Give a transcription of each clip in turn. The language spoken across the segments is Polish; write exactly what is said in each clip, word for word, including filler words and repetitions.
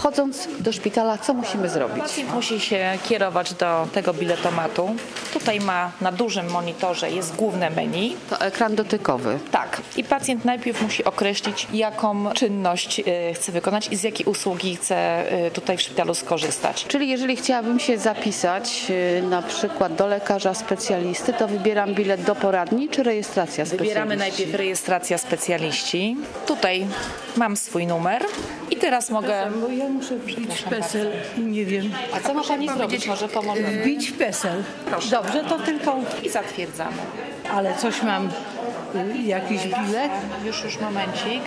Wchodząc do szpitala, co musimy zrobić? Pacjent musi się kierować do tego biletomatu. Tutaj ma na dużym monitorze jest główne menu. To ekran dotykowy. Tak. I pacjent najpierw musi określić, jaką czynność y, chce wykonać i z jakiej usługi chce y, tutaj w szpitalu skorzystać. Czyli jeżeli chciałabym się zapisać y, na przykład do lekarza specjalisty, to wybieram bilet do poradni czy rejestracja specjalisty? Wybieramy najpierw rejestracja specjaliści. Tutaj mam swój numer i teraz mogę... Bo ja muszę wbić PESEL i nie wiem. A co ma Pani zrobić? Może pomożemy? Wbić PESEL. Proszę. Dobrze, to tylko... I zatwierdzamy. Ale coś mam, y, jakiś bilet. Już, już momencik.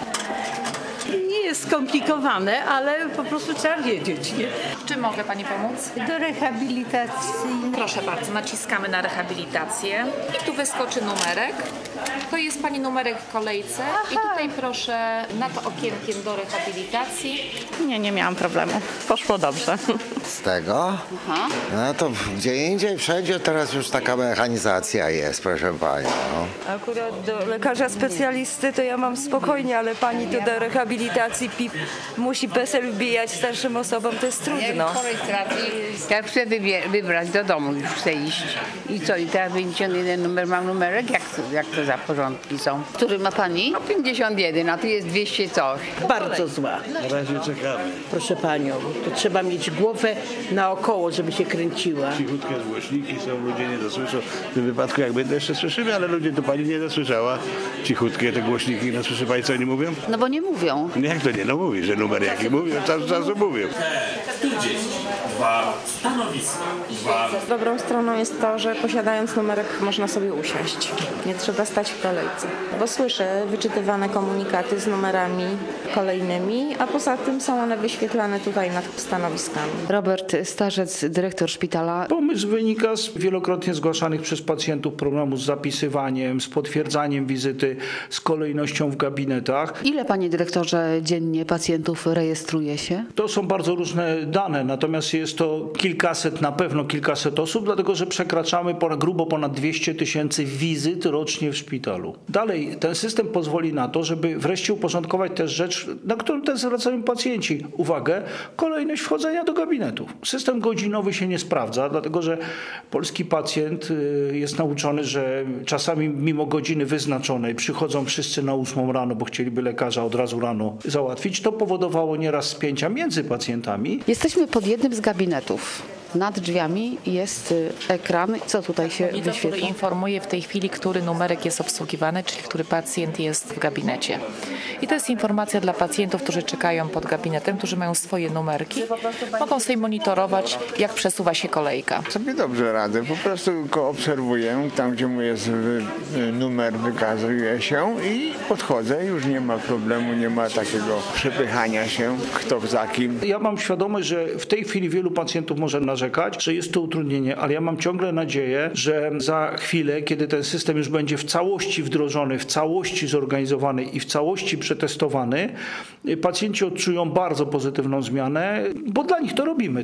Nie jest skomplikowane, ale po prostu trzeba wiedzieć, nie? Czy mogę Pani pomóc? Do rehabilitacji. Proszę bardzo, naciskamy na rehabilitację i tu wyskoczy numerek. To jest Pani numerek w kolejce i tutaj proszę na to okienkiem do rehabilitacji. Nie, nie miałam problemu. Poszło dobrze. Z tego? Aha. No to gdzie indziej, wszędzie teraz już taka mechanizacja jest, proszę Panią. No. Akurat do lekarza specjalisty to ja mam spokojnie, ale pani tu do rehabilitacji P I P musi PESEL wbijać starszym osobom, to jest trudno. Po rejestracji, jak chcę wybie- wybrać do domu, już chcę iść. I co, i teraz pięćdziesiąt jeden numer, mam numerek? Jak to, jak to za porządki są? Który ma Pani? No pięćdziesiąt jeden, a tu jest dwieście coś. Bardzo zła. Na razie czekamy. Proszę panią, to trzeba mieć głowę naokoło, żeby się kręciła. Cichutkie głośniki są, ludzie nie dosłyszą. W tym wypadku jak będę jeszcze słyszymy, ale ludzie to pani nie dosłyszała. Cichutkie te głośniki, no słyszy pani co oni mówią? No bo nie mówią. Jak to nie? No mówi, że numer jaki mówią, czas czasu mówią. czterdzieści dwa stanowiska. dwa. Dobrą stroną jest to, że posiadając numerek można sobie usiąść. Nie trzeba stać w kolejce, bo słyszę wyczytywane komunikaty z numerami kolejnymi, a poza tym są one wyświetlane tutaj nad stanowiskami. Robert Starzec, dyrektor szpitala. Pomysł wynika z wielokrotnie zgłaszanych przez pacjentów problemów z zapisywaniem, z potwierdzaniem wizyty, z kolejnością w gabinetach. Ile, panie dyrektorze, dziennie pacjentów rejestruje się? To są bardzo różne dane, natomiast jest to kilkaset, na pewno kilkaset osób, dlatego że przekraczamy ponad, grubo ponad dwieście tysięcy wizyt rocznie w szpitalu. Dalej, ten system pozwoli na to, żeby wreszcie uporządkować też rzecz, na którą też zwracają pacjenci uwagę, kolejność wchodzenia do gabinetów. System godzinowy się nie sprawdza, dlatego że polski pacjent jest nauczony, że czasami mimo godziny wyznaczonej przychodzą wszyscy na ósmą rano, bo chcieliby lekarza od razu rano załatwić. To powodowało nieraz spięcia między pacjentami. Jesteśmy pod jednym z gabinetów. Nad drzwiami jest ekran. Co tutaj się Monitor, wyświetla? który informuje w tej chwili, który numerek jest obsługiwany, czyli który pacjent jest w gabinecie. I to jest informacja dla pacjentów, którzy czekają pod gabinetem, którzy mają swoje numerki. Mogą sobie monitorować, jak przesuwa się kolejka. Sobie dobrze radzę. Po prostu go obserwuję, tam gdzie mu jest numer, wykazuje się i podchodzę. Już nie ma problemu, nie ma takiego przepychania się, kto za kim. Ja mam świadomość, że w tej chwili wielu pacjentów może narzekać, że jest to utrudnienie, ale ja mam ciągle nadzieję, że za chwilę, kiedy ten system już będzie w całości wdrożony, w całości zorganizowany i w całości przetestowany, pacjenci odczują bardzo pozytywną zmianę, bo dla nich to robimy.